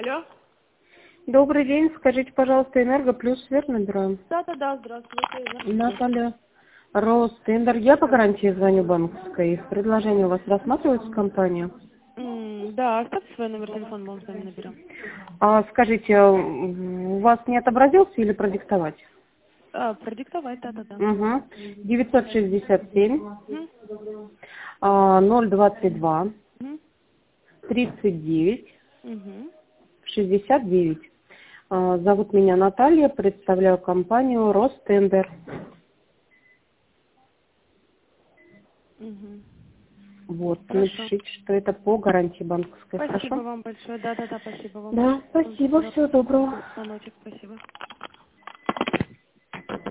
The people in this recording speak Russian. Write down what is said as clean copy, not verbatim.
Алло? Добрый день. Скажите, пожалуйста, Энерго Плюс свет набираем. Да, здравствуйте. Наталья Ростендер. Я по гарантии звоню банковской. Предложение у вас рассматривается компания? Да, оставьте свой номер телефона, мы вам с вами наберем. Скажите, у вас не отобразился или продиктовать? Продиктовать, да. Угу. 967 Мгм, 022 мгм, 39 мгм, 69. Зовут меня Наталья, представляю компанию Ростендер. мгм. Вот, Хорошо. напишите, что это по гарантии банковской, Спасибо хорошо? вам большое. Да, спасибо вам. Да, спасибо, всего доброго. Звоночек, спасибо.